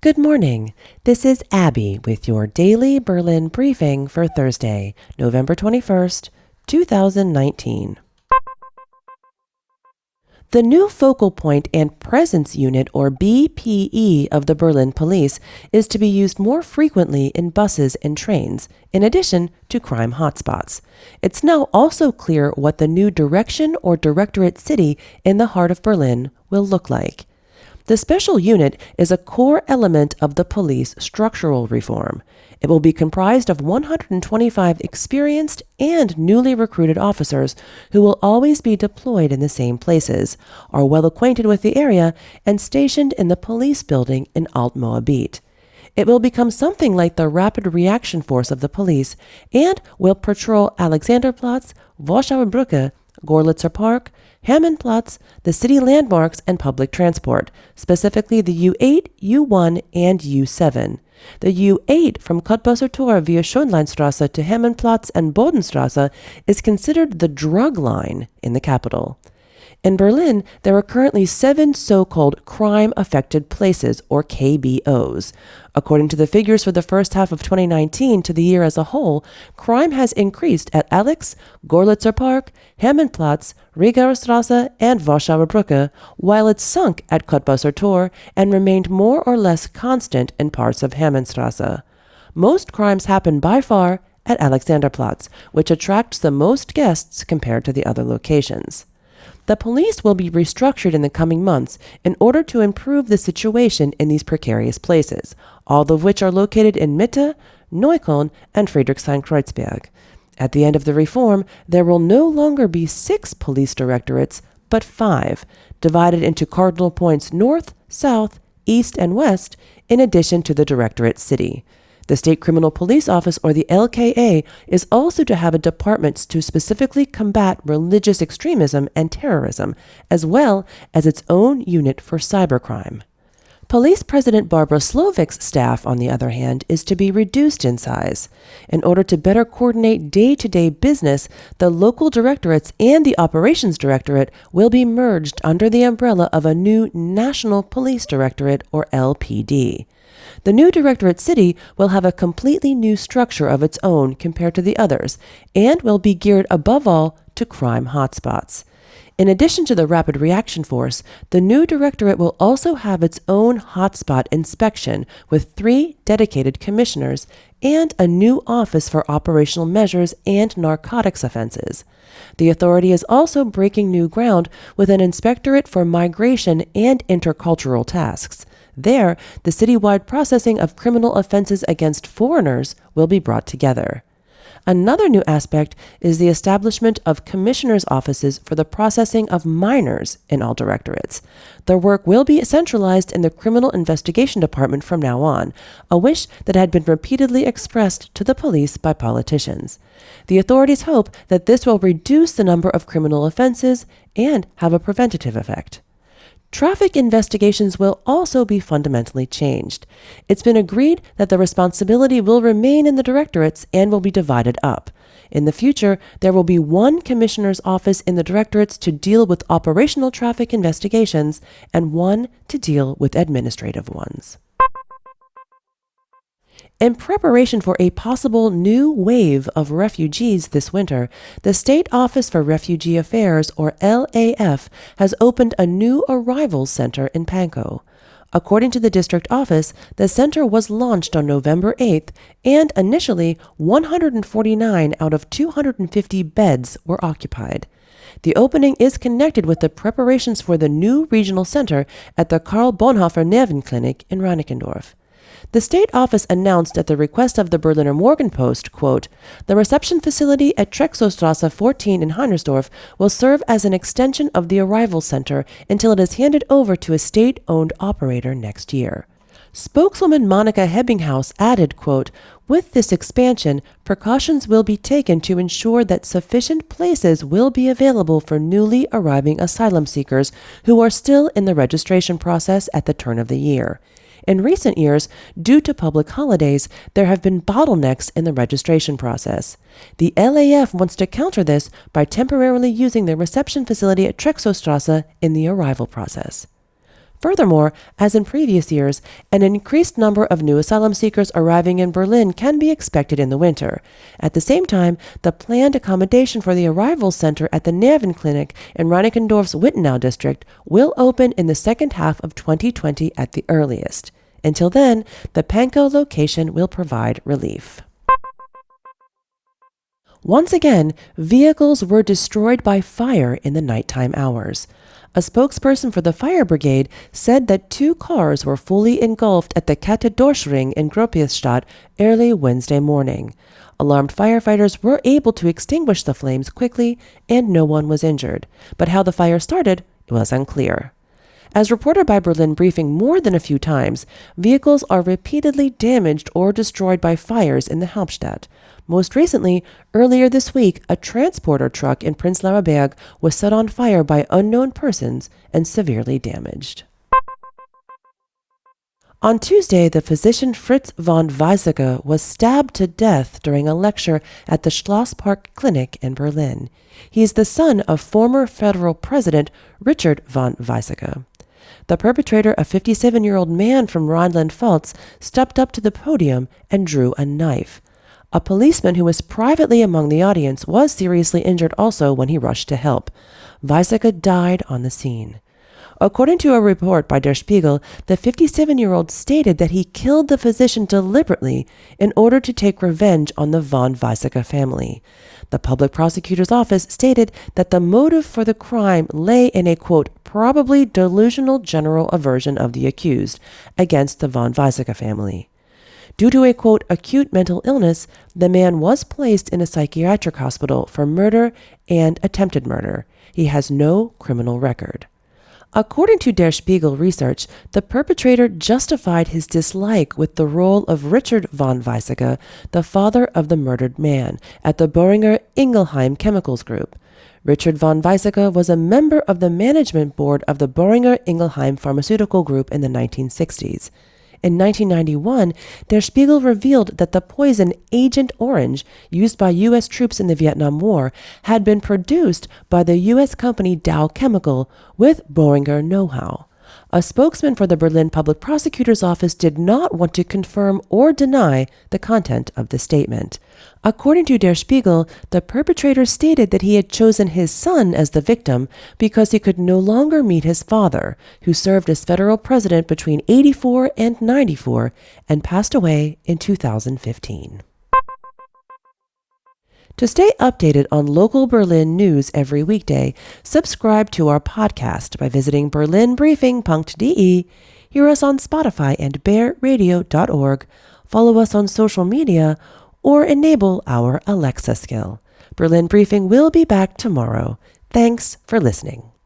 Good morning. This is Abby with your daily Berlin briefing for Thursday, November 21st, 2019. The new focal point and presence unit, or BPE, of the Berlin Police is to be used more frequently in buses and trains, in addition to crime hotspots. It's now also clear what the new direction or directorate city in the heart of Berlin will look like. The special unit is a core element of the police structural reform. It will be comprised of 125 experienced and newly recruited officers who will always be deployed in the same places, are well acquainted with the area, and stationed in the police building in Alt-Moabit. It will become something like the rapid reaction force of the police and will patrol Alexanderplatz, Warschauer Brücke, Gorlitzer Park, Hermannplatz, the city landmarks, and public transport, specifically the U8, U1, and U7. The U8 from Cottbusser Tor via Schönleinstrasse to Hermannplatz and Bodenstrasse is considered the drug line in the capital. In Berlin, there are currently 7 so-called crime-affected places, or KBOs. According to the figures for the first half of 2019 to the year as a whole, crime has increased at Alex, Gorlitzer Park, Hermannplatz, Rigaer Strasse, and Warschauer Brücke, while it sunk at Cottbusser Tor and remained more or less constant in parts of Hermannstrasse. Most crimes happen by far at Alexanderplatz, which attracts the most guests compared to the other locations. The police will be restructured in the coming months in order to improve the situation in these precarious places, all of which are located in Mitte, Neukölln, and Friedrichshain-Kreuzberg. At the end of the reform, there will no longer be 6 police directorates, but 5, divided into cardinal points north, south, east, and west, in addition to the directorate city. The State Criminal Police Office, or the LKA, is also to have a department to specifically combat religious extremism and terrorism, as well as its own unit for cybercrime. Police President Barbara Slovik's staff, on the other hand, is to be reduced in size. In order to better coordinate day-to-day business, the local directorates and the Operations Directorate will be merged under the umbrella of a new National Police Directorate, or LPD. The new directorate city will have a completely new structure of its own compared to the others, and will be geared above all to crime hotspots. In addition to the Rapid Reaction Force, the new directorate will also have its own hotspot inspection with 3 dedicated commissioners and a new office for operational measures and narcotics offenses. The authority is also breaking new ground with an inspectorate for migration and intercultural tasks. There, the citywide processing of criminal offenses against foreigners will be brought together. Another new aspect is the establishment of commissioners' offices for the processing of minors in all directorates. Their work will be centralized in the Criminal Investigation Department from now on, a wish that had been repeatedly expressed to the police by politicians. The authorities hope that this will reduce the number of criminal offenses and have a preventative effect. Traffic investigations will also be fundamentally changed. It's been agreed that the responsibility will remain in the directorates and will be divided up. In the future, there will be 1 commissioner's office in the directorates to deal with operational traffic investigations and 1 to deal with administrative ones. In preparation for a possible new wave of refugees this winter, the State Office for Refugee Affairs, or LAF, has opened a new arrivals center in Pankow. According to the district office, the center was launched on November 8th, and initially 149 out of 250 beds were occupied. The opening is connected with the preparations for the new regional center at the Karl Bonhoeffer Nervenklinik in Reinickendorf. The state office announced at the request of the Berliner Morgenpost, quote, "The reception facility at Trexowstrasse 14 in Heinersdorf will serve as an extension of the arrival center until it is handed over to a state-owned operator next year." Spokeswoman Monika Hebbinghaus added, quote, "With this expansion, precautions will be taken to ensure that sufficient places will be available for newly arriving asylum seekers who are still in the registration process at the turn of the year. In recent years, due to public holidays, there have been bottlenecks in the registration process. The LAF wants to counter this by temporarily using the reception facility at Trexowstrasse in the arrival process. Furthermore, as in previous years, an increased number of new asylum seekers arriving in Berlin can be expected in the winter. At the same time, the planned accommodation for the arrival center at the Nervenklinik in Reinickendorf's Wittenau district will open in the second half of 2020 at the earliest. Until then, the Pankow location will provide relief. Once again, vehicles were destroyed by fire in the nighttime hours. A spokesperson for the fire brigade said that 2 cars were fully engulfed at the Kette-Dorschring in Gropiusstadt early Wednesday morning. Alarmed firefighters were able to extinguish the flames quickly and no one was injured, but how the fire started was unclear. As reported by Berlin Briefing more than a few times, vehicles are repeatedly damaged or destroyed by fires in the Hauptstadt. Most recently, earlier this week, a transporter truck in Prenzlauer Berg was set on fire by unknown persons and severely damaged. On Tuesday, the physician Fritz von Weizsäcker was stabbed to death during a lecture at the Schlosspark Clinic in Berlin. He is the son of former federal president Richard von Weizsäcker. The perpetrator, a 57-year-old man from Rhineland-Pfalz, stepped up to the podium and drew a knife. A policeman who was privately among the audience was seriously injured also when he rushed to help. Weizsäcker died on the scene. According to a report by Der Spiegel, the 57-year-old stated that he killed the physician deliberately in order to take revenge on the von Weizsäcker family. The public prosecutor's office stated that the motive for the crime lay in a, quote, probably delusional general aversion of the accused against the von Weizsäcker family. Due to a, quote, acute mental illness, the man was placed in a psychiatric hospital for murder and attempted murder. He has no criminal record. According to Der Spiegel research, the perpetrator justified his dislike with the role of Richard von Weizsäcker, the father of the murdered man, at the Boehringer Ingelheim Chemicals Group. Richard von Weizsäcker was a member of the management board of the Boehringer Ingelheim Pharmaceutical Group in the 1960s. In 1991, Der Spiegel revealed that the poison Agent Orange, used by U.S. troops in the Vietnam War, had been produced by the U.S. company Dow Chemical with Boehringer know-how. A spokesman for the Berlin Public Prosecutor's Office did not want to confirm or deny the content of the statement. According to Der Spiegel, the perpetrator stated that he had chosen his son as the victim because he could no longer meet his father, who served as federal president between 84 and 94 and passed away in 2015. To stay updated on local Berlin news every weekday, subscribe to our podcast by visiting berlinbriefing.de, hear us on Spotify and bearradio.org, follow us on social media, or enable our Alexa skill. Berlin Briefing will be back tomorrow. Thanks for listening.